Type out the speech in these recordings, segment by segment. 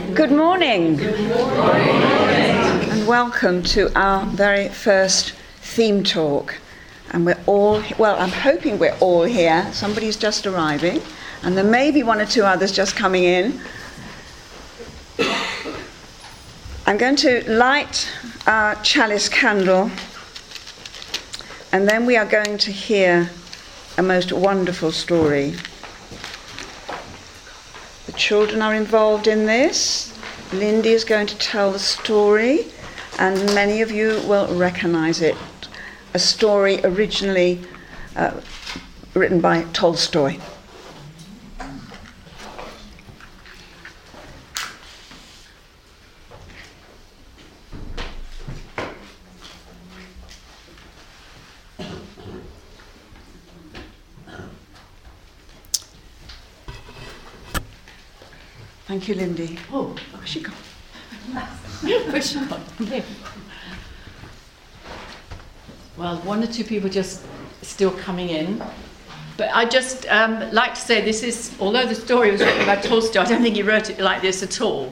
Good morning. And welcome to our very first theme talk. And we're all, well, I'm hoping we're all here. Somebody's just arriving, and there may be one or two others just coming in. I'm going to light our chalice candle, and then we are going to hear a most wonderful story. The children are involved in this. Lindy is going to tell the story, and many of you will recognise it. A story originally written by Tolstoy. Thank you, Lindy. Oh, where's she gone? Where's she gone? Yeah. Well, one or two people just still coming in. But I just like to say this is, although the story was written by Tolstoy, I don't think he wrote it like this at all.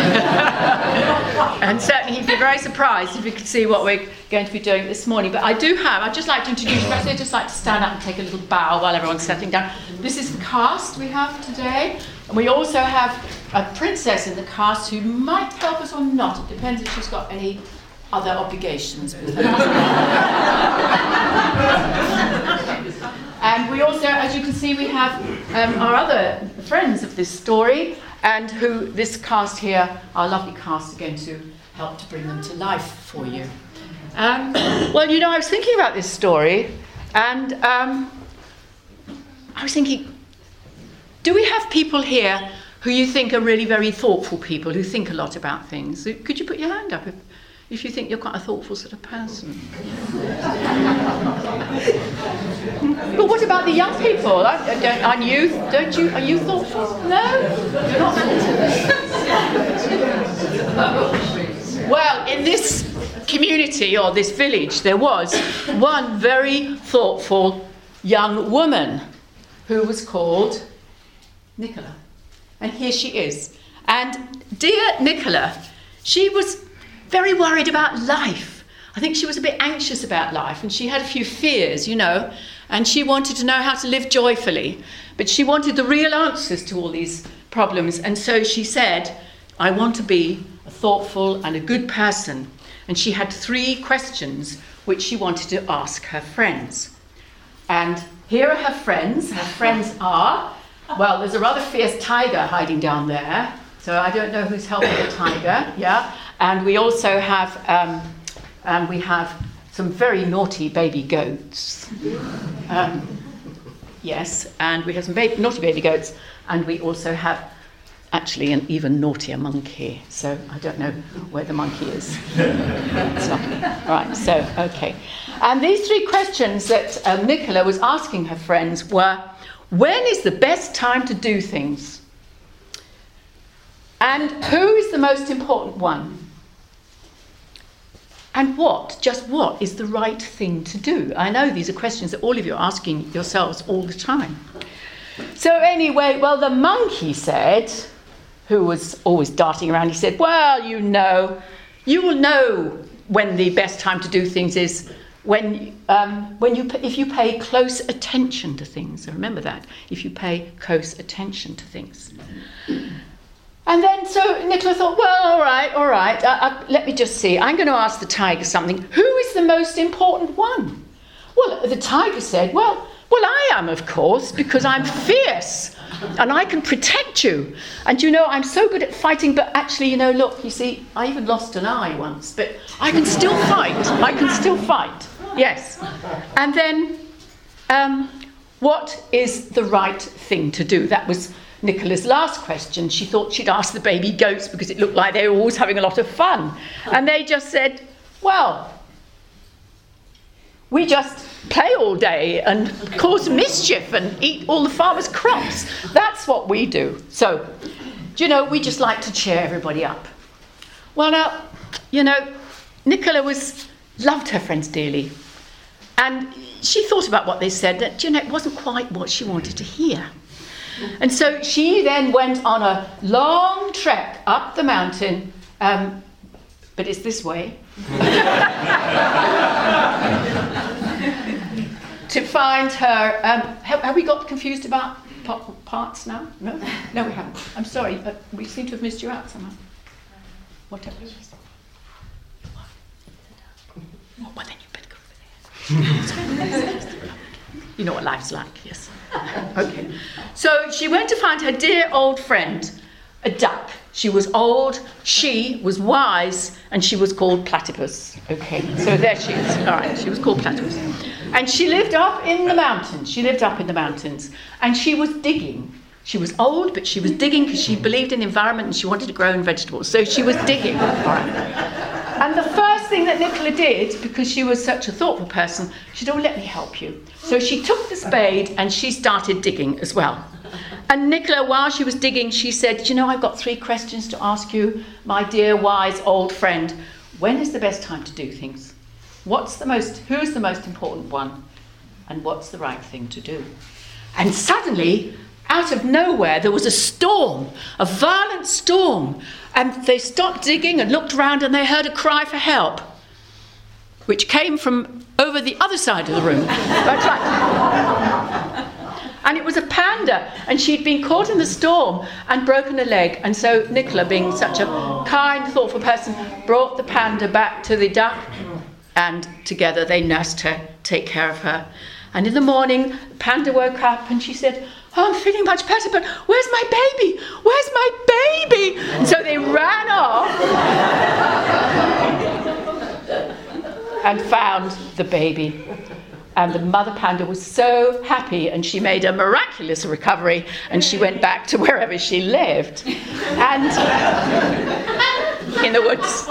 And certainly he'd be very surprised if he could see what we're going to be doing this morning. But I'd just like to introduce you. I'd just like to stand up and take a little bow while everyone's settling down. This is the cast we have today. And we also have a princess in the cast who might help us or not. It depends if she's got any other obligations with her. And we also, as you can see, we have our other friends of this story, and who this cast here, our lovely cast, are going to help to bring them to life for you. Well, you know, I was thinking about this story, and I was thinking, do we have people here who you think are really very thoughtful people, who think a lot about things? Could you put your hand up if you think you're quite a thoughtful sort of person? But what about the young people? Are you thoughtful? No? You're not thoughtful? Well, in this community, or this village, there was one very thoughtful young woman who was called Nicola. And here she is. And dear Nicola, she was very worried about life. I think she was a bit anxious about life, and she had a few fears, you know, and she wanted to know how to live joyfully. But she wanted the real answers to all these problems, and so she said, I want to be a thoughtful and a good person. And she had 3 questions which she wanted to ask her friends. And here are her friends. Her friends are, well, there's a rather fierce tiger hiding down there, so I don't know who's helping the tiger, yeah? And we also have, some very naughty baby goats. Yes, and we have some naughty baby goats, and we also have actually an even naughtier monkey. So I don't know where the monkey is. So, all right, so, okay. And these 3 questions that Nicola was asking her friends were, when is the best time to do things? And who is the most important one? And just what is the right thing to do? I know these are questions that all of you are asking yourselves all the time. So anyway, well, the monkey said, who was always darting around, he said, well, you will know when the best time to do things is if you pay close attention to things. So remember that, if you pay close attention to things. And then so Nicola thought, well, all right, let me just see. I'm going to ask the tiger something. Who is the most important one? Well, the tiger said, well, I am, of course, because I'm fierce and I can protect you. And, you know, I'm so good at fighting, but actually, you know, look, you see, I even lost an eye once, but I can still fight. Yes. And then, what is the right thing to do? That was Nicola's last question. She thought she'd ask the baby goats because it looked like they were always having a lot of fun. And they just said, well, we just play all day and cause mischief and eat all the farmers' crops. That's what we do. So, you know, we just like to cheer everybody up. Well, now, you know, Nicola loved her friends dearly. And she thought about what they said, that, you know, it wasn't quite what she wanted to hear. And so she then went on a long trek up the mountain, but it's this way, to find her. Have we got confused about parts now? No, we haven't. I'm sorry, we seem to have missed you out somehow. Whatever. Oh, well, then you better go over there. You know what life's like, yes. Okay. So she went to find her dear old friend, a duck. She was old, she was wise, and she was called Platypus. Okay, so there she is. All right, she was called Platypus. And she lived up in the mountains. And she was digging. She was old, but she was digging because she believed in the environment and she wanted to grow in vegetables. So she was digging. All right. And the first thing that Nicola did, because she was such a thoughtful person, she said, "Oh, let me help you." So she took the spade and she started digging as well. And Nicola, while she was digging, she said, "You know, I've got 3 questions to ask you, my dear, wise, old friend. When is the best time to do things? Who's the most important one? And what's the right thing to do?" And suddenly, out of nowhere, there was a storm, a violent storm. And they stopped digging and looked around and they heard a cry for help, which came from over the other side of the room. That's right. And it was a panda, and she'd been caught in the storm and broken a leg. And so Nicola, being such a kind, thoughtful person, brought the panda back to the duck, and together they nursed her, take care of her. And in the morning, the panda woke up and she said, "Oh, I'm feeling much better, but where's my baby? Where's my baby?" And so they ran off and found the baby. And the mother panda was so happy, and she made a miraculous recovery, and she went back to wherever she lived, and in the woods.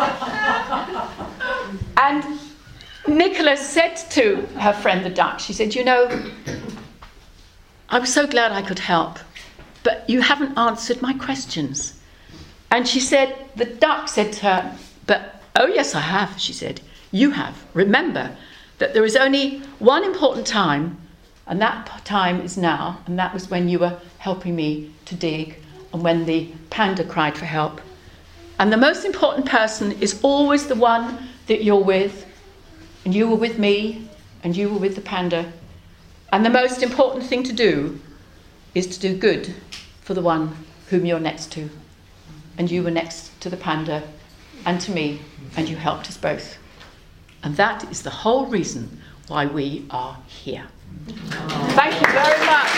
And Nicola said to her friend the duck, she said, "You know, I was so glad I could help, but you haven't answered my questions." And she said, the duck said to her, "But, oh yes, I have," she said. "You have. Remember that there is only one important time, and that time is now, and that was when you were helping me to dig, and when the panda cried for help. And the most important person is always the one that you're with, and you were with me, and you were with the panda. And the most important thing to do is to do good for the one whom you're next to. And you were next to the panda and to me, and you helped us both. And that is the whole reason why we are here." Thank you very much.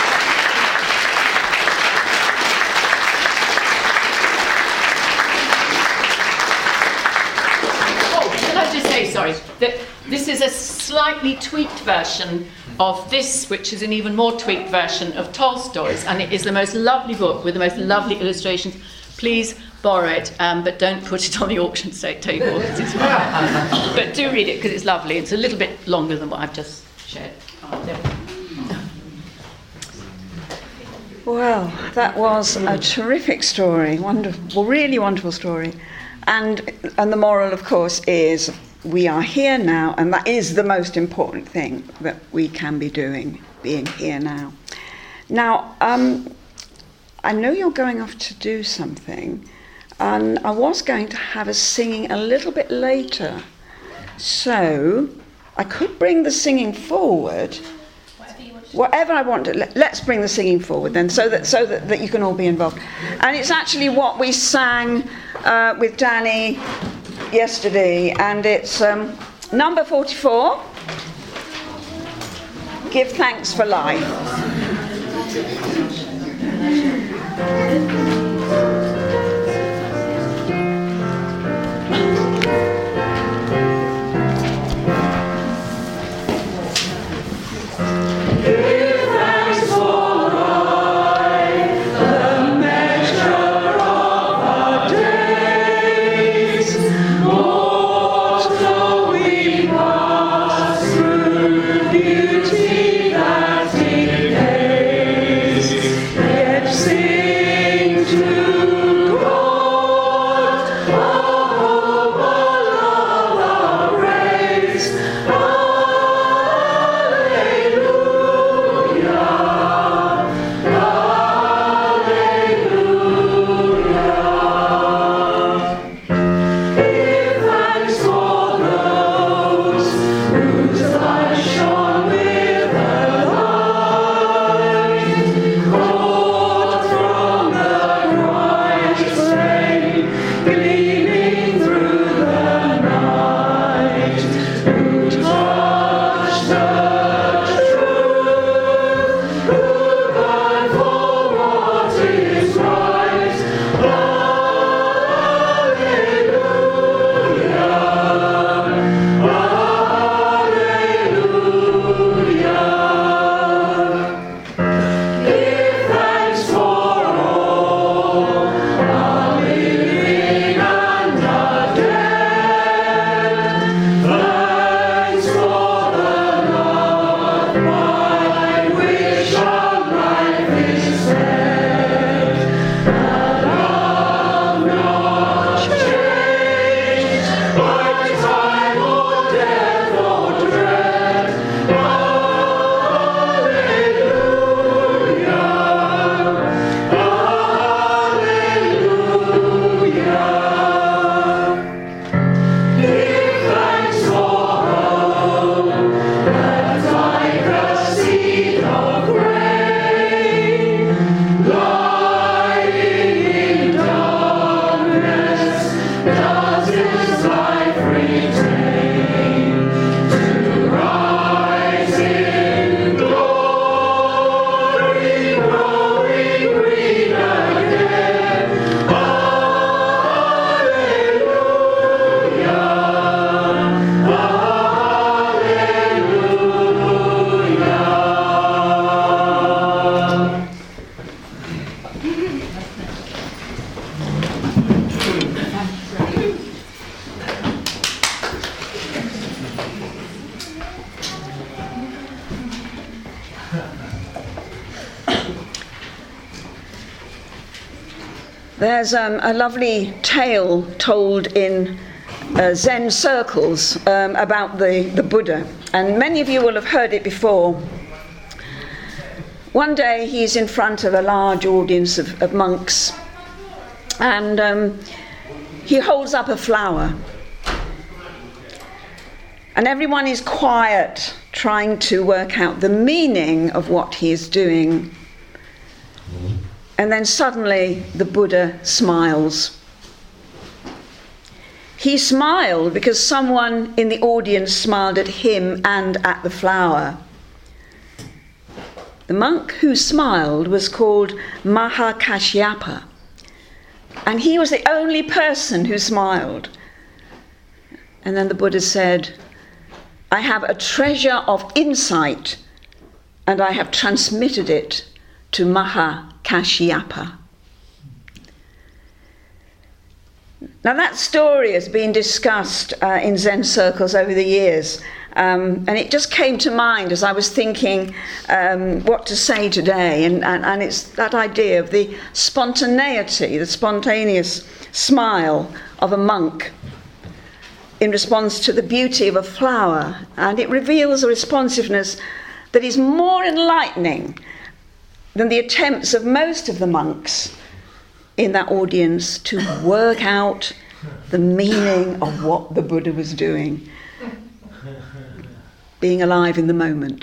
Oh, can I just say, sorry, that this is a slightly tweaked version of this, which is an even more tweaked version of Tolstoy's, and it is the most lovely book with the most lovely illustrations. Please borrow it, but don't put it on the auction table. But do read it because it's lovely. It's a little bit longer than what I've just shared. Well, that was a terrific story, wonderful, really wonderful story. And the moral, of course, is we are here now, and that is the most important thing that we can be doing, being here now. Now, I know you're going off to do something, and I was going to have us singing a little bit later. So I could bring the singing forward. Whatever I want to. Let's bring the singing forward then, so that you can all be involved. And it's actually what we sang with Danny yesterday, and it's number 44. Give thanks for life. Sing There's a lovely tale told in Zen circles about the Buddha, and many of you will have heard it before. One day he's in front of a large audience of monks, and he holds up a flower, and everyone is quiet, trying to work out the meaning of what he is doing. And then suddenly the Buddha smiles. He smiled because someone in the audience smiled at him and at the flower. The monk who smiled was called Mahakashyapa, and he was the only person who smiled. And then the Buddha said, "I have a treasure of insight, and I have transmitted it to Mahakashyapa." Now that story has been discussed in Zen circles over the years, and it just came to mind as I was thinking what to say today, and it's that idea of the spontaneity, the spontaneous smile of a monk in response to the beauty of a flower, and it reveals a responsiveness that is more enlightening than the attempts of most of the monks in that audience to work out the meaning of what the Buddha was doing, being alive in the moment.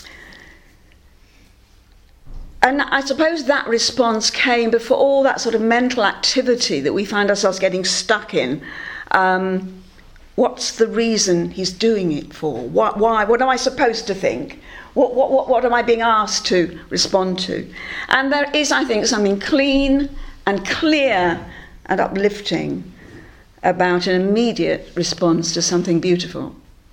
And I suppose that response came before all that sort of mental activity that we find ourselves getting stuck in. What's the reason he's doing it for? Why? What am I supposed to think? What am I being asked to respond to? And there is, I think, something clean and clear and uplifting about an immediate response to something beautiful.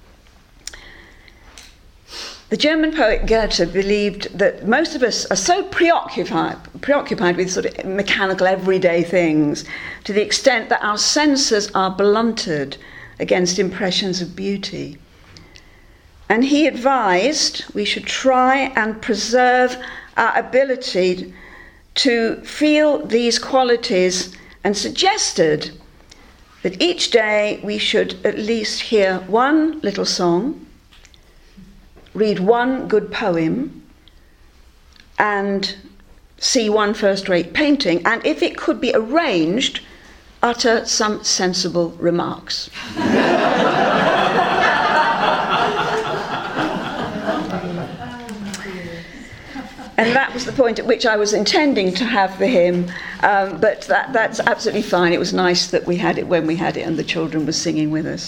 The German poet Goethe believed that most of us are so preoccupied with sort of mechanical everyday things, to the extent that our senses are blunted against impressions of beauty. And he advised we should try and preserve our ability to feel these qualities, and suggested that each day we should at least hear one little song, read one good poem, and see one first-rate painting, and if it could be arranged, utter some sensible remarks. And that was the point at which I was intending to have the hymn, but that's absolutely fine. It was nice that we had it when we had it and the children were singing with us.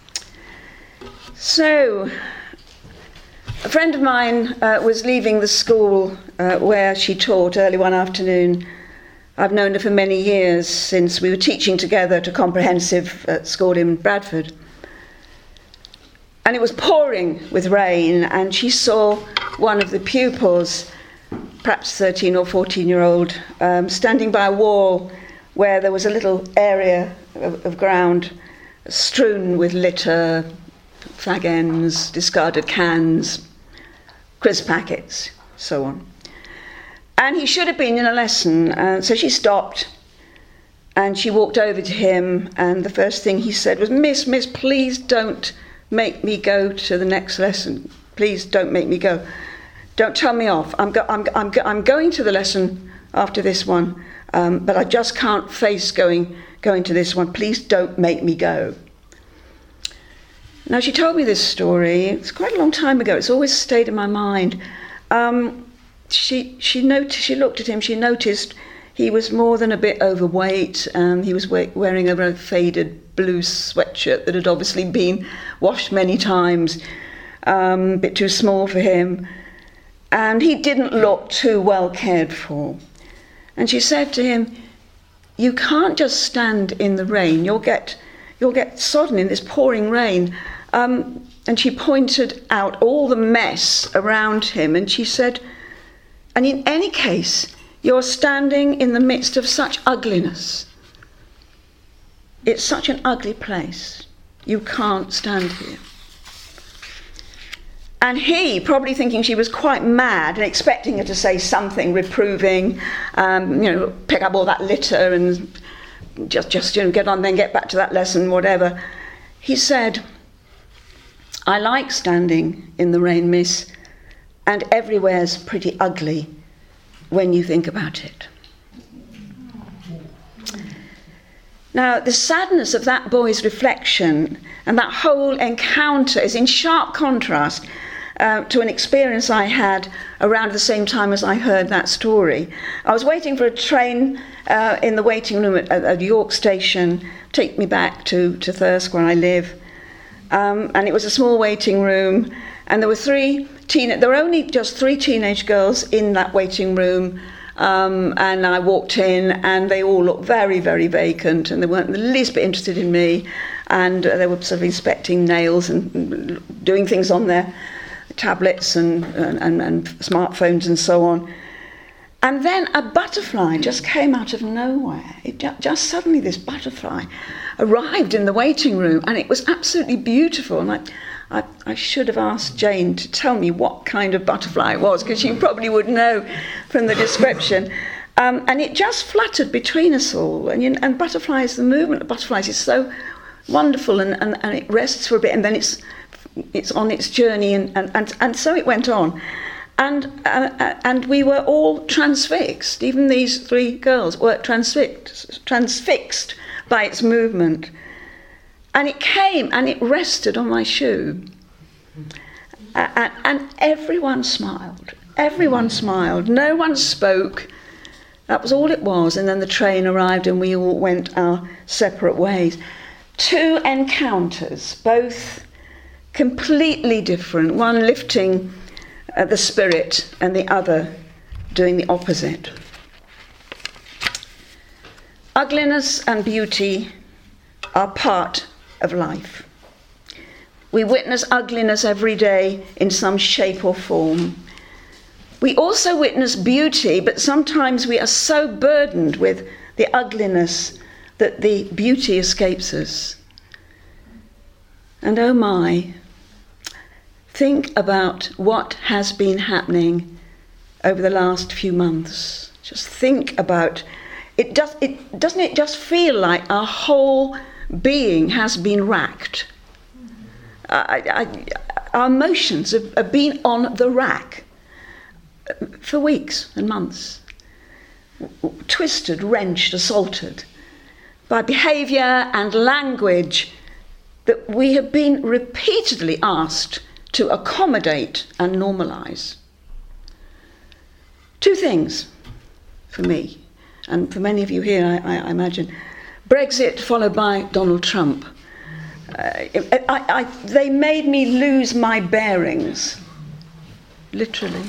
So, a friend of mine was leaving the school where she taught early one afternoon. I've known her for many years, since we were teaching together at a comprehensive school in Bradford. And it was pouring with rain, and she saw one of the pupils, perhaps 13 or 14-year-old, standing by a wall where there was a little area of ground strewn with litter, fag ends, discarded cans, crisp packets, so on. And he should have been in a lesson, so she stopped and she walked over to him, and the first thing he said was, Miss, please don't make me go to the next lesson. Please don't make me go. Don't tell me off. I'm going to the lesson after this one, but I just can't face going to this one. Please don't make me go. Now, she told me this story. It's quite a long time ago. It's always stayed in my mind. She looked at him. She noticed he was more than a bit overweight. He was wearing a very faded blue sweatshirt that had obviously been washed many times, a bit too small for him. And he didn't look too well cared for. And she said to him, "You can't just stand in the rain. You'll get sodden in this pouring rain." And she pointed out all the mess around him, and she said, "And in any case, you're standing in the midst of such ugliness. It's such an ugly place. You can't stand here." And he, probably thinking she was quite mad and expecting her to say something reproving, pick up all that litter and just get on, then get back to that lesson, whatever. He said, "I like standing in the rain, miss, and everywhere's pretty ugly when you think about it." Now, the sadness of that boy's reflection and that whole encounter is in sharp contrast to an experience I had around the same time as I heard that story. I was waiting for a train in the waiting room at York Station, take me back to Thirsk, where I live. And it was a small waiting room, and there were only just 3 teenage girls in that waiting room. And I walked in, and they all looked very, very vacant, and they weren't the least bit interested in me. And they were sort of inspecting nails and doing things on their tablets and smartphones and so on. And then a butterfly just came out of nowhere. Just suddenly this butterfly arrived in the waiting room, and it was absolutely beautiful. And I should have asked Jane to tell me what kind of butterfly it was, because she probably would know from the description. And it just fluttered between us all. And butterflies, the movement of butterflies is so wonderful, and it rests for a bit, and then it's on its journey, and so it went on. And we were all transfixed. Even these 3 girls were transfixed by its movement. And it came and it rested on my shoe. And everyone smiled. Everyone smiled. No one spoke. That was all it was. And then the train arrived and we all went our separate ways. 2 encounters, both completely different. One lifting the spirit and the other doing the opposite. Ugliness and beauty are part of life. We witness ugliness every day in some shape or form. We also witness beauty, but sometimes we are so burdened with the ugliness that the beauty escapes us. And oh my, think about what has been happening over the last few months. Just think about it. Doesn't it just feel like our whole being has been racked? Our emotions have been on the rack for weeks and months, twisted, wrenched, assaulted by behaviour and language that we have been repeatedly asked to accommodate and normalise. 2 things for me, and for many of you here, I imagine. Brexit followed by Donald Trump. They made me lose my bearings, literally.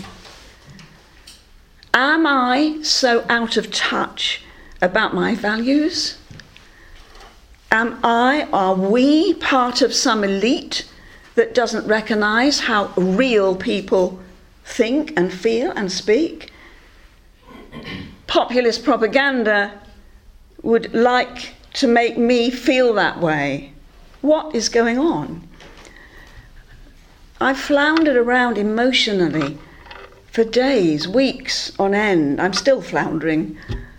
Am I so out of touch about my values? Are we part of some elite that doesn't recognise how real people think and feel and speak? Populist propaganda would like to make me feel that way. What is going on? I floundered around emotionally for days, weeks on end. I'm still floundering.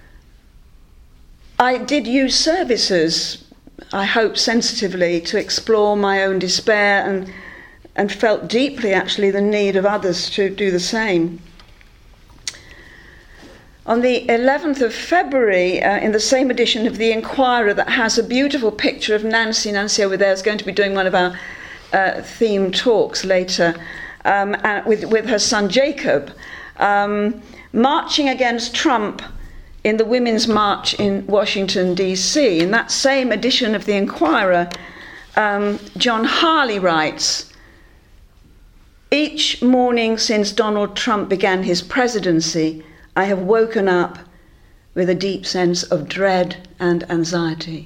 I did use services, I hope sensitively, to explore my own despair and felt deeply actually the need of others to do the same. On the 11th of February, in the same edition of the Inquirer that has a beautiful picture of Nancy over there is going to be doing one of our theme talks later, with her son Jacob, marching against Trump in the Women's March in Washington, D.C. In that same edition of the Inquirer, John Harley writes, "Each morning since Donald Trump began his presidency, I have woken up with a deep sense of dread and anxiety."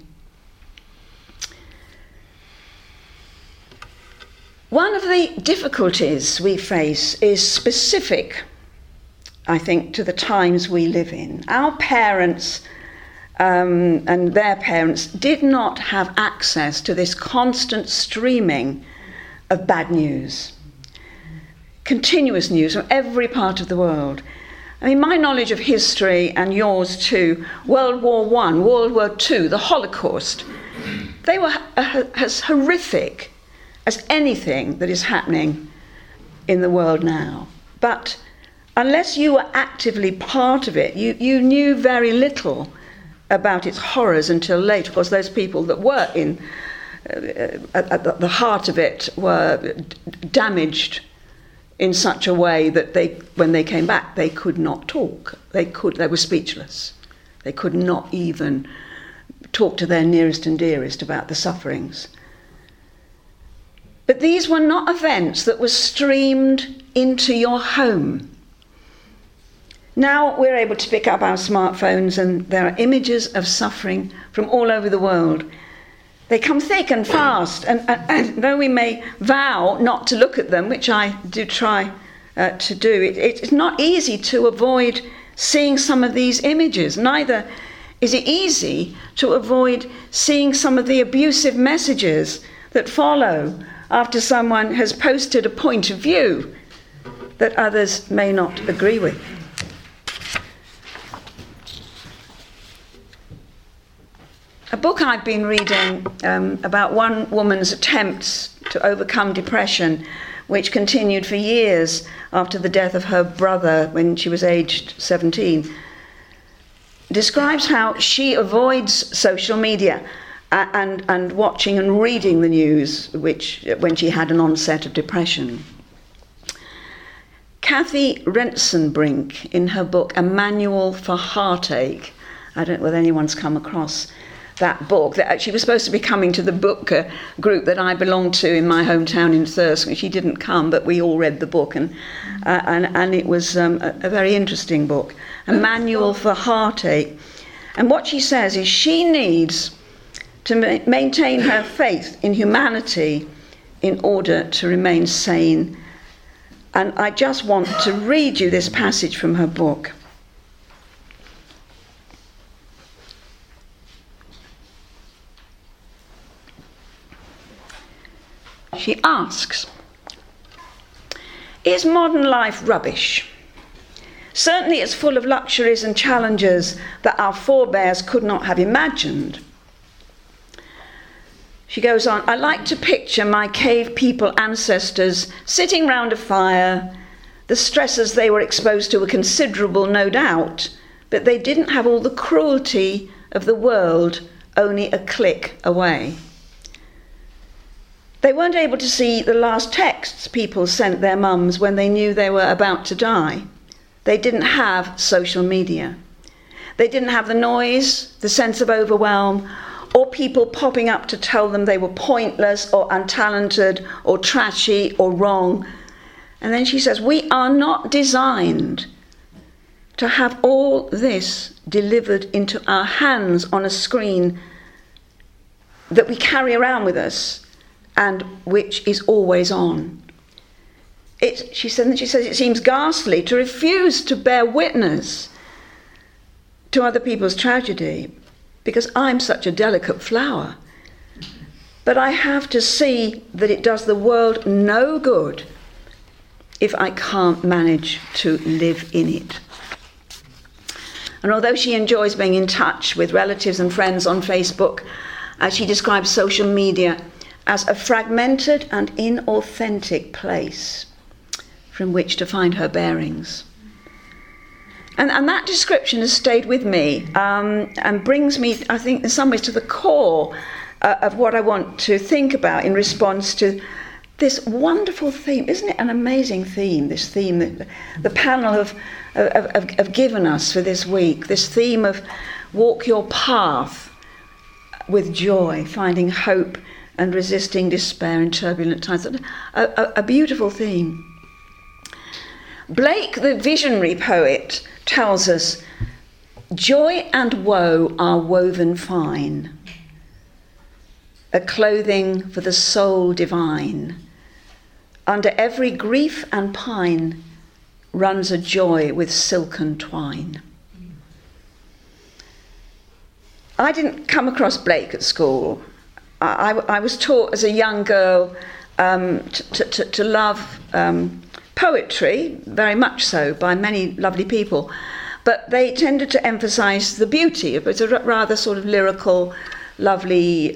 One of the difficulties we face is specific, I think, to the times we live in. Our parents and their parents did not have access to this constant streaming of bad news. continuous news from every part of the world. I mean, my knowledge of history, and yours too, World War I, World War II, the Holocaust, they were as horrific as anything that is happening in the world now. But unless you were actively part of it, you knew very little about its horrors until late. Of course, those people that were at the heart of it were damaged in such a way that when they came back, they could not talk. They were speechless. They could not even talk to their nearest and dearest about the sufferings. But these were not events that were streamed into your home. Now we're able to pick up our smartphones and there are images of suffering from all over the world. They come thick and fast, and though we may vow not to look at them, which I do try to do, it's not easy to avoid seeing some of these images. Neither is it easy to avoid seeing some of the abusive messages that follow after someone has posted a point of view that others may not agree with. A book I've been reading about one woman's attempts to overcome depression, which continued for years after the death of her brother when she was aged 17, describes how she avoids social media and watching and reading the news when she had an onset of depression. Kathy Rentzenbrink, in her book A Manual for Heartache, I don't know whether anyone's come across that book, that she was supposed to be coming to the book group that I belonged to in my hometown in Thirsk. She didn't come, but we all read the book, and it was a very interesting book, A Manual for Heartache. And what she says is she needs to maintain her faith in humanity in order to remain sane. And I just want to read you this passage from her book. She asks, is modern life rubbish? Certainly it's full of luxuries and challenges that our forebears could not have imagined. She goes on, I like to picture my cave people ancestors sitting round a fire. The stresses they were exposed to were considerable, no doubt, but they didn't have all the cruelty of the world only a click away. They weren't able to see the last texts people sent their mums when they knew they were about to die. They didn't have social media. They didn't have the noise, the sense of overwhelm, or people popping up to tell them they were pointless or untalented or trashy or wrong. And then she says, we are not designed to have all this delivered into our hands on a screen that we carry around with us and which is always on. She says it seems ghastly to refuse to bear witness to other people's tragedy because I'm such a delicate flower. But I have to see that it does the world no good if I can't manage to live in it. And although she enjoys being in touch with relatives and friends on Facebook, she describes social media as a fragmented and inauthentic place from which to find her bearings. And that description has stayed with me and brings me, I think, in some ways to the core of what I want to think about in response to this wonderful theme. Isn't it an amazing theme, this theme that the panel have given us for this week, this theme of walk your path with joy, finding hope and resisting despair in turbulent times. A beautiful theme. Blake, the visionary poet, tells us, joy and woe are woven fine, a clothing for the soul divine. Under every grief and pine runs a joy with silken twine. I didn't come across Blake at school. I was taught as a young girl to love poetry, very much so, by many lovely people, but they tended to emphasise the beauty. It was a rather sort of lyrical, lovely,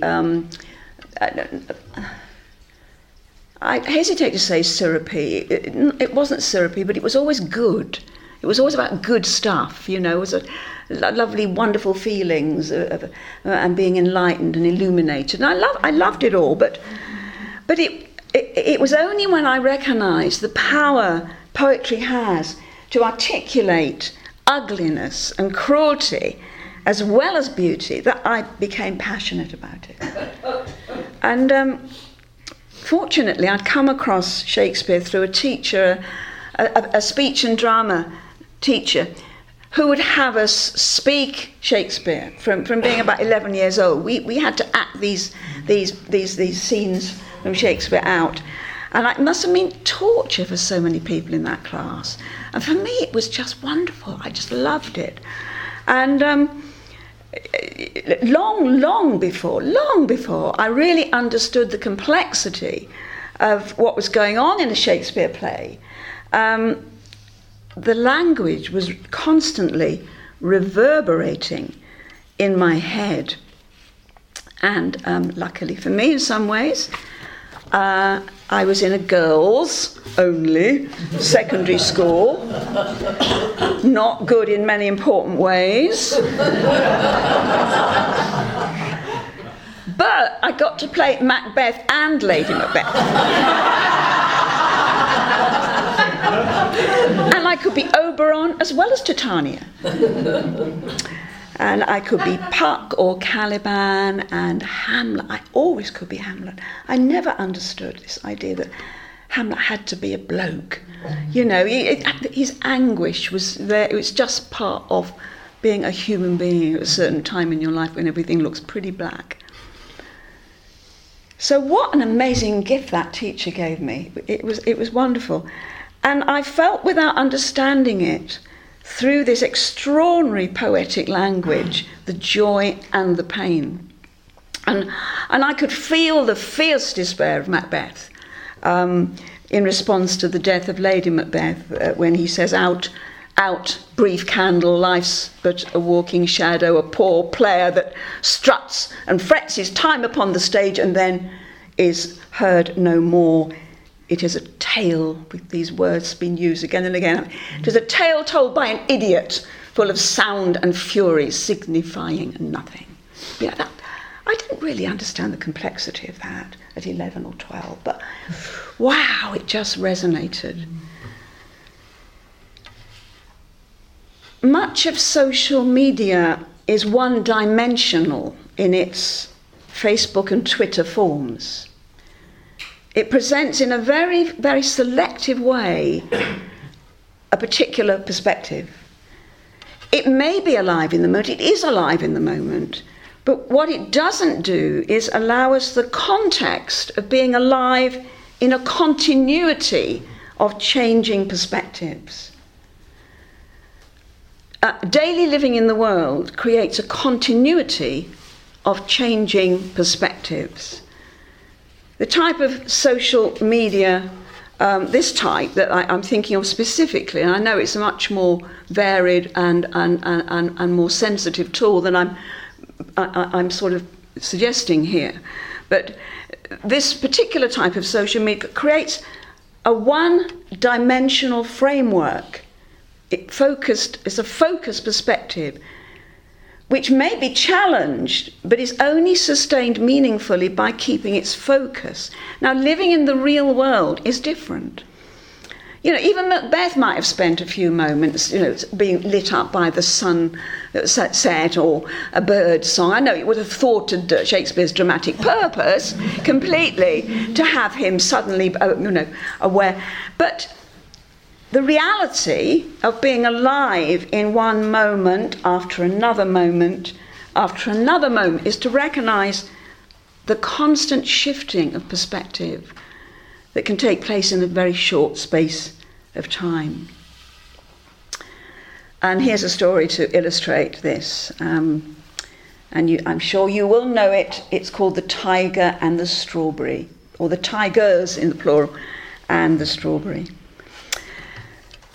I hesitate to say syrupy. It wasn't syrupy, but it was always good. It was always about good stuff, you know. It was a lovely, wonderful feelings and being enlightened and illuminated. And I loved it all, but it was only when I recognised the power poetry has to articulate ugliness and cruelty as well as beauty that I became passionate about it. And fortunately, I'd come across Shakespeare through a teacher, a speech and drama teacher, who would have us speak Shakespeare from being about 11 years old. We had to act these scenes from Shakespeare out. And it must have been torture for so many people in that class. And for me, it was just wonderful. I just loved it. And long before I really understood the complexity of what was going on in a Shakespeare play, the language was constantly reverberating in my head. And luckily for me, in some ways, I was in a girls' only secondary school, not good in many important ways. But I got to play Macbeth and Lady Macbeth. And I could be Oberon as well as Titania. And I could be Puck or Caliban and Hamlet. I always could be Hamlet. I never understood this idea that Hamlet had to be a bloke. You know, his anguish was there. It was just part of being a human being at a certain time in your life when everything looks pretty black. So what an amazing gift that teacher gave me. It was wonderful. And I felt, without understanding it, through this extraordinary poetic language, the joy and the pain. And I could feel the fierce despair of Macbeth in response to the death of Lady Macbeth, when he says, out, brief candle, life's but a walking shadow, a poor player that struts and frets his time upon the stage and then is heard no more. It is a tale, with these words being used again and again. It is a tale told by an idiot, full of sound and fury, signifying nothing. You know, I didn't really understand the complexity of that at 11 or 12, but wow, it just resonated. Much of social media is one-dimensional in its Facebook and Twitter forms. It presents in a very, very selective way a particular perspective. It may be alive in the moment, it is alive in the moment, but what it doesn't do is allow us the context of being alive in a continuity of changing perspectives. Daily living in the world creates a continuity of changing perspectives. The type of social media, this type that I'm thinking of specifically, and I know it's a much more varied and more sensitive tool than I'm sort of suggesting here, but this particular type of social media creates a one-dimensional framework. It's a focused perspective, which may be challenged, but is only sustained meaningfully by keeping its focus. Now, living in the real world is different. You know, even Macbeth might have spent a few moments, you know, being lit up by the sunset or a bird song. I know it would have thwarted Shakespeare's dramatic purpose completely to have him suddenly, aware. But the reality of being alive in one moment after another moment after another moment is to recognise the constant shifting of perspective that can take place in a very short space of time. And here's a story to illustrate this. I'm sure you will know it. It's called The Tiger and the Strawberry, or The Tigers in the plural, and the Strawberry.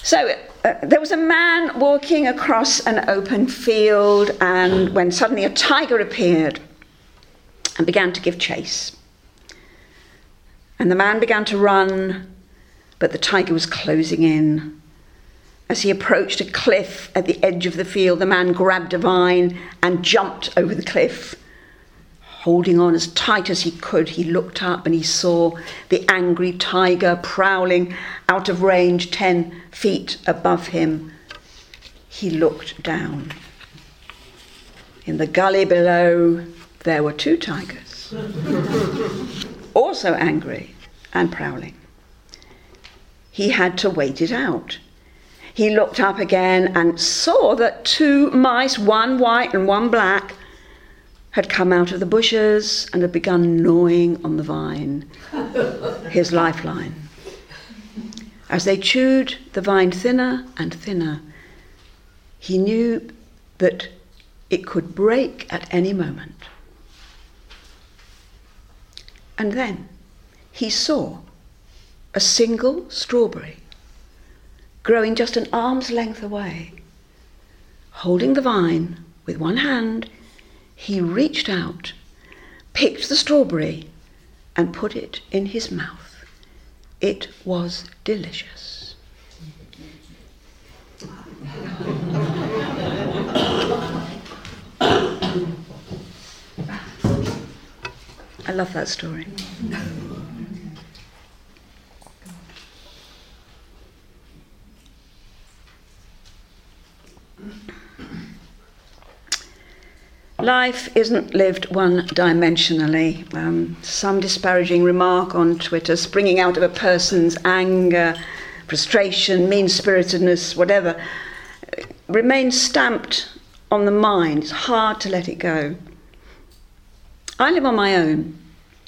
So there was a man walking across an open field, and when suddenly a tiger appeared and began to give chase. And the man began to run, but the tiger was closing in. As he approached a cliff at the edge of the field, the man grabbed a vine and jumped over the cliff. Holding on as tight as he could, he looked up and he saw the angry tiger prowling out of range 10 feet above him. He looked down. In the gully below, there were 2 tigers, also angry and prowling. He had to wait it out. He looked up again and saw that 2 mice, one white and one black, had come out of the bushes and had begun gnawing on the vine, his lifeline. As they chewed the vine thinner and thinner, he knew that it could break at any moment. And then he saw a single strawberry growing just an arm's length away. Holding the vine with one hand, he reached out, picked the strawberry, and put it in his mouth. It was delicious. I love that story. Life isn't lived one-dimensionally. Some disparaging remark on Twitter springing out of a person's anger, frustration, mean-spiritedness, whatever, remains stamped on the mind. It's hard to let it go. I live on my own.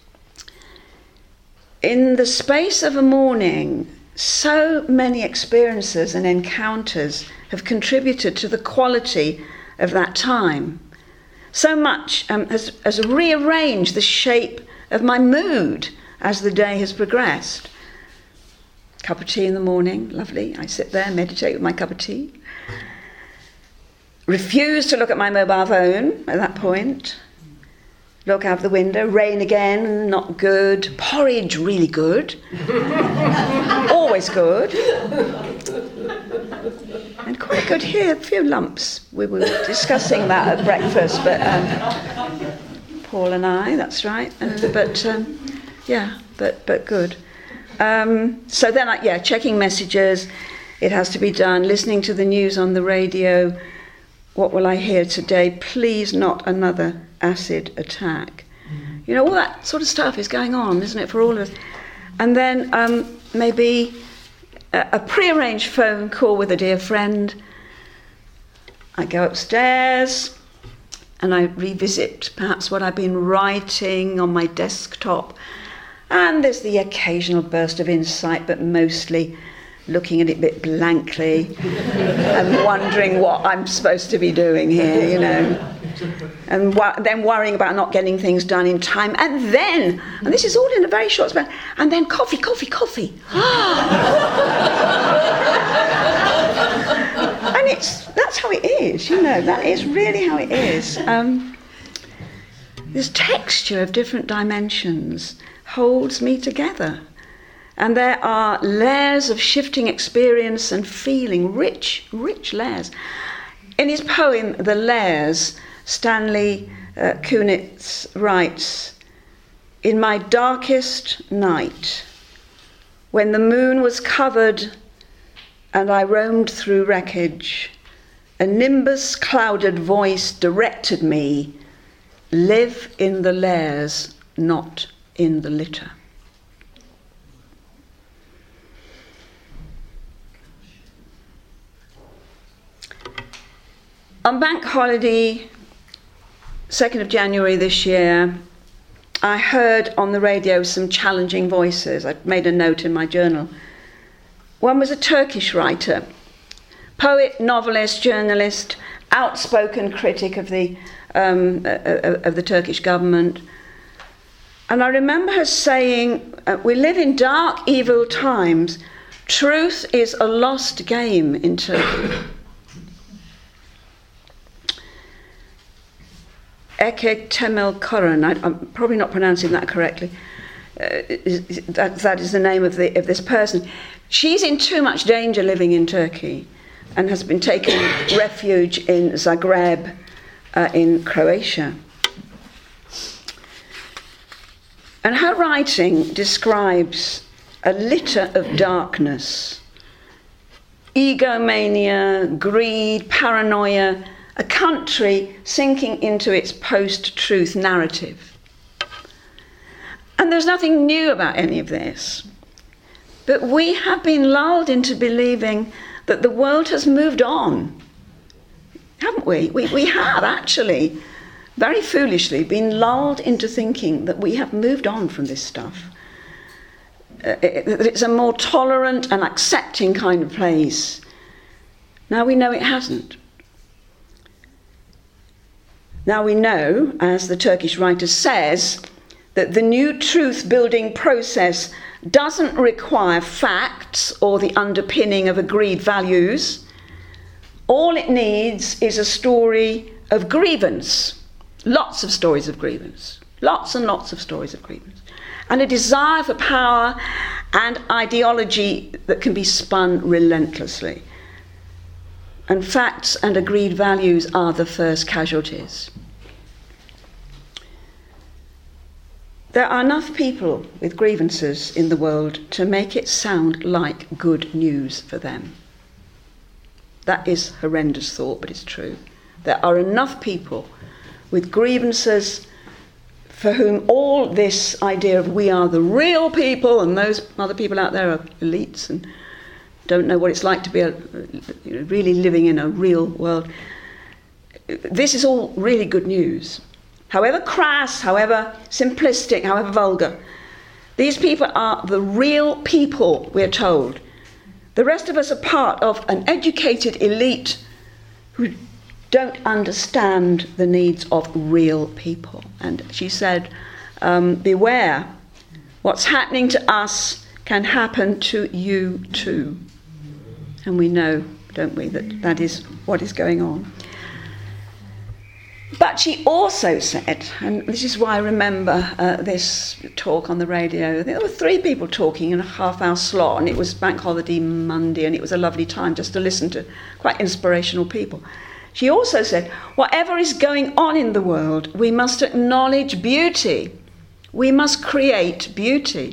In the space of a morning, so many experiences and encounters have contributed to the quality of that time. So much has rearranged the shape of my mood as the day has progressed. Cup of tea in the morning, lovely. I sit there, meditate with my cup of tea. Refuse to look at my mobile phone at that point. Look out the window, rain again, not good. Porridge, really good. Always good. And quite good here, a few lumps. We were discussing that at breakfast, but Paul and I, that's right. But good. So then, checking messages. It has to be done. Listening to the news on the radio. What will I hear today? Please not another acid attack. You know, all that sort of stuff is going on, isn't it, for all of us? And then maybe a prearranged phone call with a dear friend. I go upstairs and I revisit perhaps what I've been writing on my desktop. And there's the occasional burst of insight, but mostly looking at it a bit blankly and wondering what I'm supposed to be doing here, you know. And then worrying about not getting things done in time. And then, and this is all in a very short span, and then coffee. And that's how it is, you know, that is really how it is. This texture of different dimensions holds me together. And there are layers of shifting experience and feeling, rich layers. In his poem, The Layers, Stanley Kunitz writes, "In my darkest night, when the moon was covered and I roamed through wreckage, a nimbus-clouded voice directed me, live in the layers, not in the litter." On Bank Holiday, 2nd of January this year, I heard on the radio some challenging voices. I made a note in my journal. One was a Turkish writer, poet, novelist, journalist, outspoken critic of the Turkish government. And I remember her saying, "We live in dark, evil times. Truth is a lost game in Turkey. Eke Temel Koran, I'm probably not pronouncing that correctly. That is the name of this person. She's in too much danger living in Turkey and has been taking refuge in Zagreb in Croatia. And her writing describes a litter of darkness, egomania, greed, paranoia, a country sinking into its post-truth narrative. And there's nothing new about any of this. But we have been lulled into believing that the world has moved on, haven't we? We have actually, very foolishly, been lulled into thinking that we have moved on from this stuff. That it's a more tolerant and accepting kind of place. Now we know it hasn't. Now we know, as the Turkish writer says, that the new truth-building process doesn't require facts or the underpinning of agreed values. All it needs is a story of grievance. Lots of stories of grievance. Lots and lots of stories of grievance. And a desire for power and ideology that can be spun relentlessly. And facts and agreed values are the first casualties. There are enough people with grievances in the world to make it sound like good news for them. That is a horrendous thought, but it's true. There are enough people with grievances for whom all this idea of we are the real people and those other people out there are elites and don't know what it's like to be really living in a real world. This is all really good news. However crass, however simplistic, however vulgar, these people are the real people, we're told. The rest of us are part of an educated elite who don't understand the needs of real people. And she said, beware, what's happening to us can happen to you too. And we know, don't we, that that is what is going on. But she also said, and this is why I remember this talk on the radio, there were 3 people talking in a half-hour slot, and it was Bank Holiday Monday, and it was a lovely time just to listen to quite inspirational people. She also said, whatever is going on in the world, we must acknowledge beauty. We must create beauty.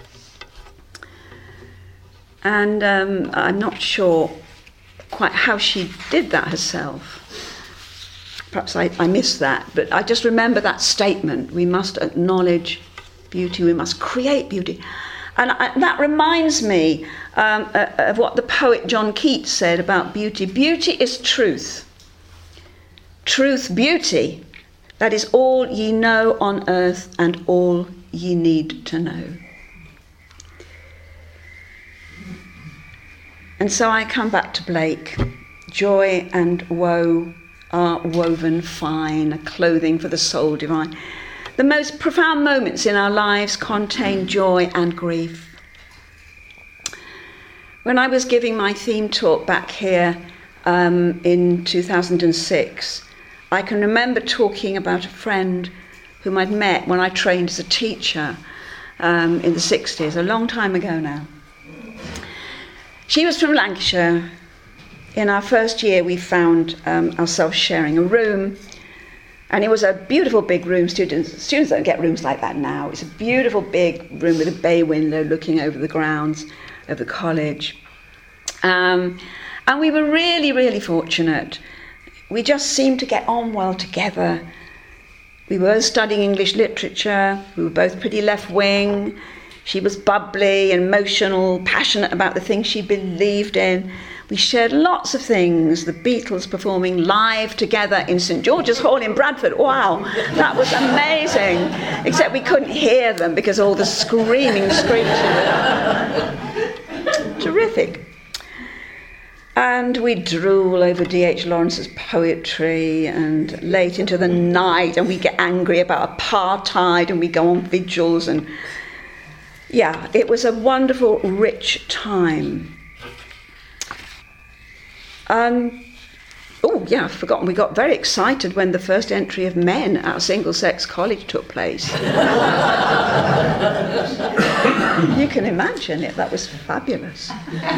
And I'm not sure quite how she did that herself. Perhaps I missed that, but I just remember that statement. We must acknowledge beauty, we must create beauty. And that reminds me of what the poet John Keats said about beauty. Beauty is truth. Truth, beauty, that is all ye know on earth and all ye need to know. And so I come back to Blake. Joy and woe are woven fine, a clothing for the soul divine. The most profound moments in our lives contain joy and grief. When I was giving my theme talk back here in 2006, I can remember talking about a friend whom I'd met when I trained as a teacher in the 60s, a long time ago now. She was from Lancashire. In our first year, we found ourselves sharing a room, and it was a beautiful big room. Students don't get rooms like that now. It's a beautiful big room with a bay window looking over the grounds of the college. And we were really, really fortunate. We just seemed to get on well together. We were studying English literature. We were both pretty left-wing. She was bubbly, emotional, passionate about the things she believed in. We shared lots of things, the Beatles performing live together in St George's Hall in Bradford. Wow, that was amazing. Except we couldn't hear them because all the screaming, screeching. Terrific. And we'd drool over D.H. Lawrence's poetry, and late into the night, and we'd get angry about apartheid, and we'd go on vigils, and Yeah, it was a wonderful, rich time. Oh, yeah, I've forgotten. We got very excited when the first entry of men at a single-sex college took place. You can imagine it. That was fabulous.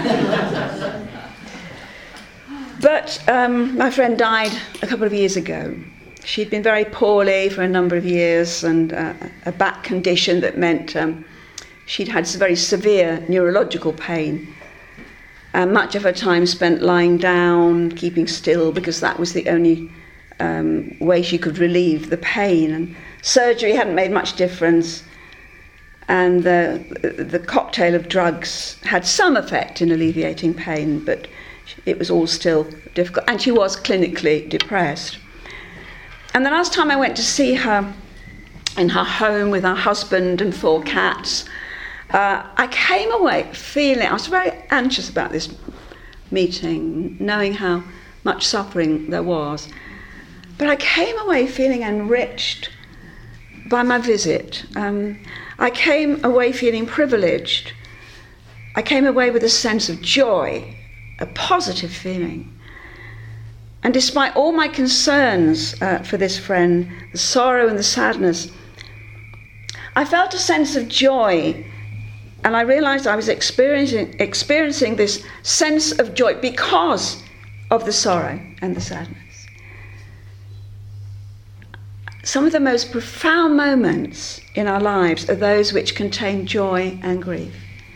But my friend died a couple of years ago. She'd been very poorly for a number of years, and a back condition that meant she'd had very severe neurological pain. And much of her time spent lying down, keeping still, because that was the only way she could relieve the pain. And surgery hadn't made much difference. And the cocktail of drugs had some effect in alleviating pain, but it was all still difficult. And she was clinically depressed. And the last time I went to see her in her home with her husband and 4 cats, I came away feeling, I was very anxious about this meeting, knowing how much suffering there was. But I came away feeling enriched by my visit. I came away feeling privileged. I came away with a sense of joy, a positive feeling. And despite all my concerns for this friend, the sorrow and the sadness, I felt a sense of joy. And I realized I was experiencing this sense of joy because of the sorrow and the sadness. Some of the most profound moments in our lives are those which contain joy and grief.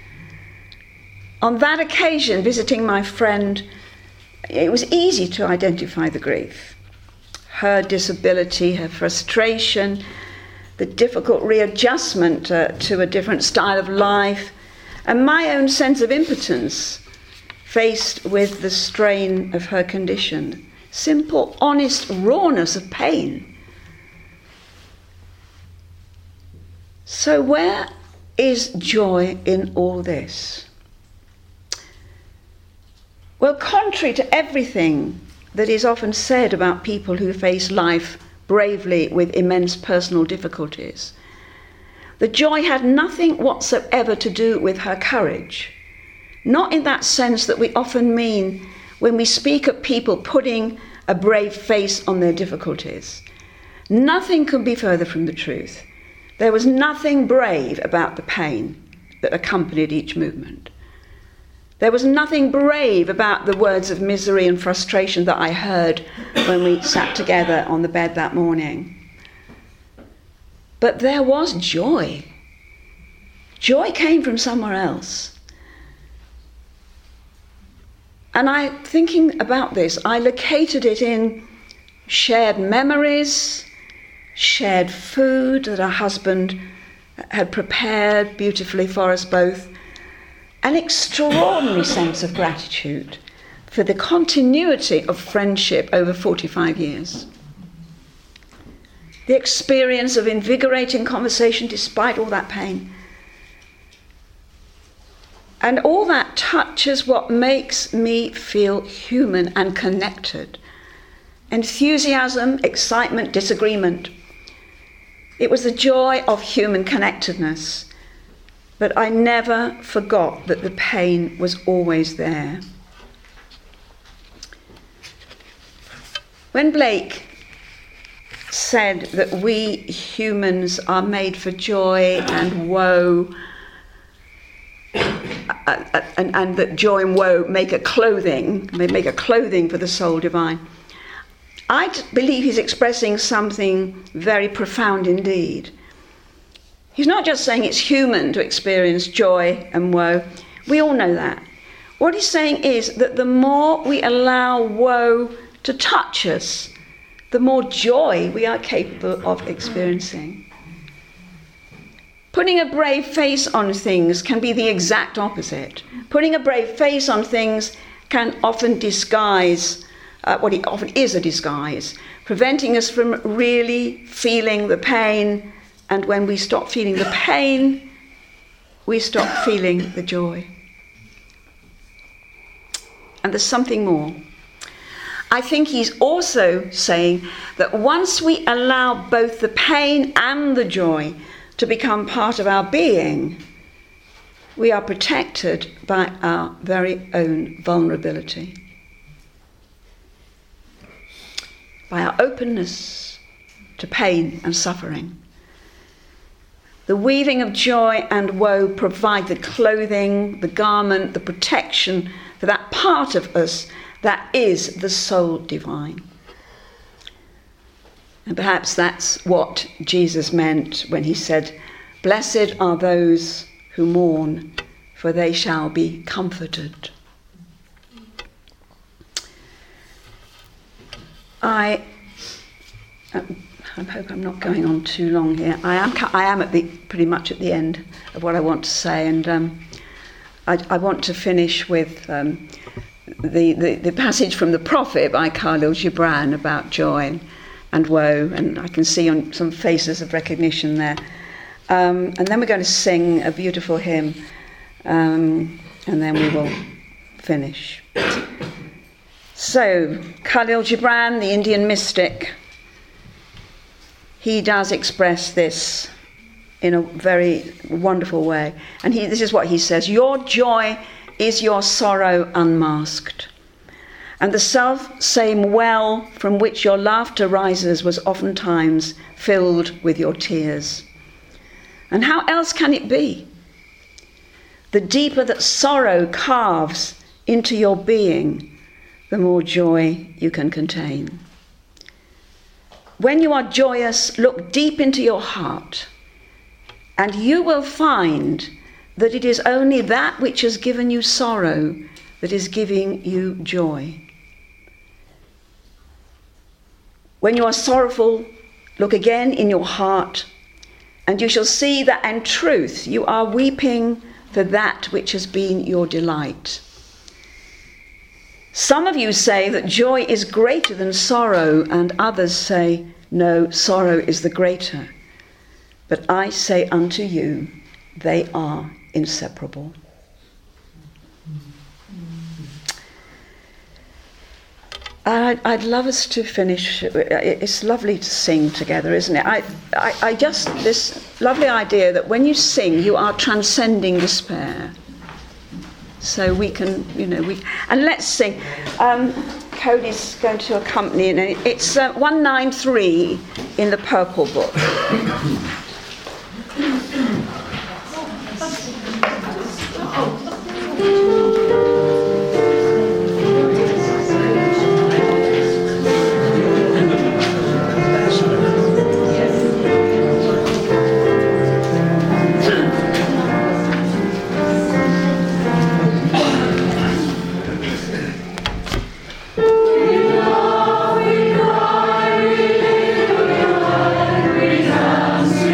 On that occasion, visiting my friend, it was easy to identify the grief. Her disability, her frustration, the difficult readjustment to a different style of life, and my own sense of impotence faced with the strain of her condition. Simple, honest rawness of pain. So where is joy in all this? Well, contrary to everything that is often said about people who face life bravely with immense personal difficulties, the joy had nothing whatsoever to do with her courage. Not in that sense that we often mean when we speak of people putting a brave face on their difficulties. Nothing could be further from the truth. There was nothing brave about the pain that accompanied each movement. There was nothing brave about the words of misery and frustration that I heard when we sat together on the bed that morning. But there was joy. Joy came from somewhere else. And thinking about this, I located it in shared memories, shared food that our husband had prepared beautifully for us both, an extraordinary sense of gratitude for the continuity of friendship over 45 years. The experience of invigorating conversation despite all that pain. And all that touches what makes me feel human and connected. Enthusiasm, excitement, disagreement. It was the joy of human connectedness. But I never forgot that the pain was always there. When Blake said that we humans are made for joy and woe, and that joy and woe make a clothing for the soul divine, I believe he's expressing something very profound indeed. He's not just saying it's human to experience joy and woe. We all know that. What he's saying is that the more we allow woe to touch us, the more joy we are capable of experiencing. Putting a brave face on things can be the exact opposite. Putting a brave face on things can often disguise what it often is a disguise, preventing us from really feeling the pain. And when we stop feeling the pain, we stop feeling the joy. And there's something more. I think he's also saying that once we allow both the pain and the joy to become part of our being, we are protected by our very own vulnerability, by our openness to pain and suffering. The weaving of joy and woe provide the clothing, the garment, the protection for that part of us that is the soul divine. And perhaps that's what Jesus meant when he said, "Blessed are those who mourn, for they shall be comforted." I hope I'm not going on too long here. I am pretty much at the end of what I want to say, and I want to finish with the passage from the prophet by Khalil Gibran about joy and woe, and I can see on some faces of recognition there. And then we're going to sing a beautiful hymn, and then we will finish. So, Khalil Gibran, the Indian mystic, he does express this in a very wonderful way. And this is what he says: "Your joy is your sorrow unmasked, and the self-same well from which your laughter rises was oftentimes filled with your tears. And how else can it be? The deeper that sorrow carves into your being, the more joy you can contain. When you are joyous, look deep into your heart, and you will find that it is only that which has given you sorrow that is giving you joy. When you are sorrowful, look again in your heart, and you shall see that in truth you are weeping for that which has been your delight. Some of you say that joy is greater than sorrow, and others say, no, sorrow is the greater. But I say unto you, they are inseparable." I'd love us to finish. It's lovely to sing together, isn't it? I just, this lovely idea that when you sing, you are transcending despair. So we can, and let's sing. Cody's going to accompany, and it's 193 in the Purple Book. We cry, we live, we cry, we dance.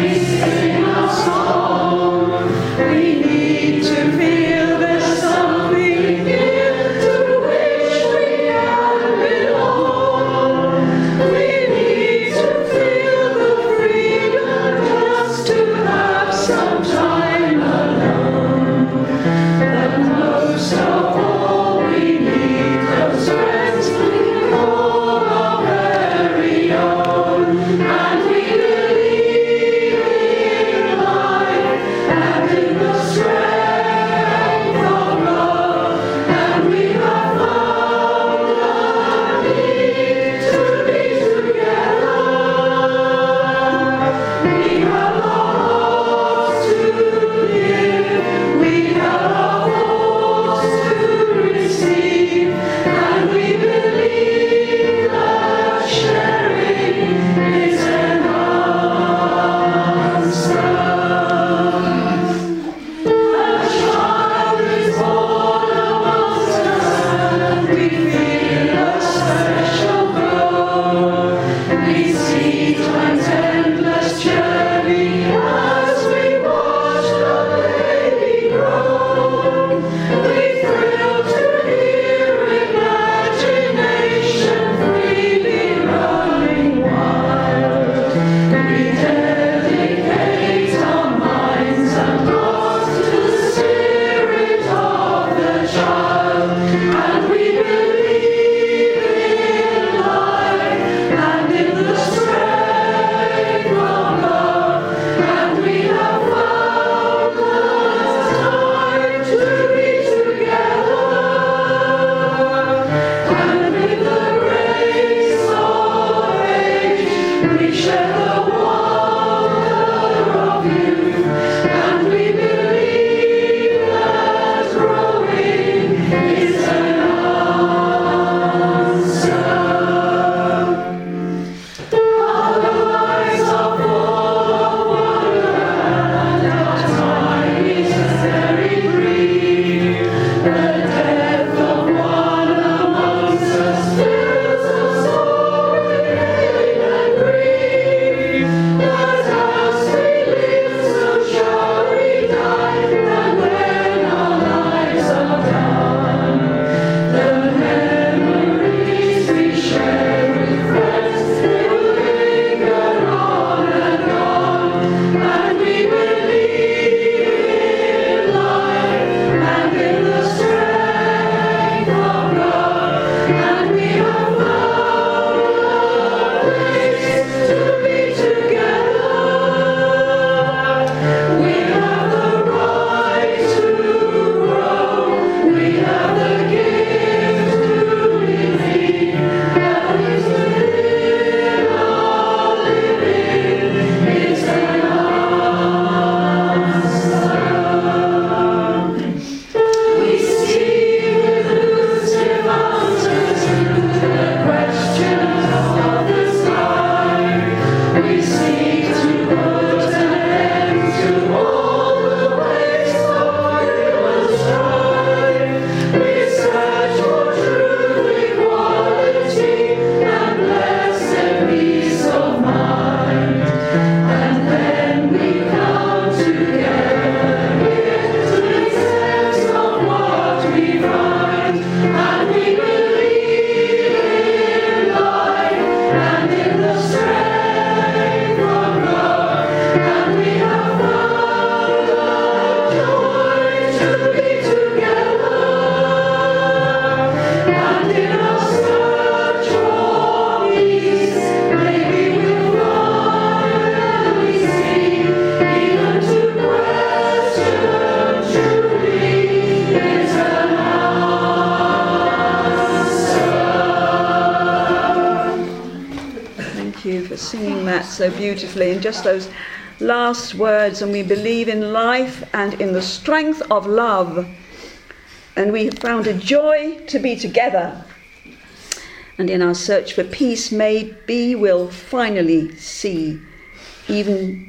so beautifully in just those last words. And we believe in life and in the strength of love. And we have found a joy to be together. And in our search for peace, maybe we'll finally see, even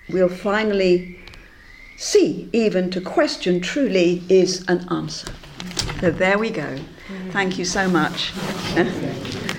to question truly is an answer. So there we go. Thank you so much.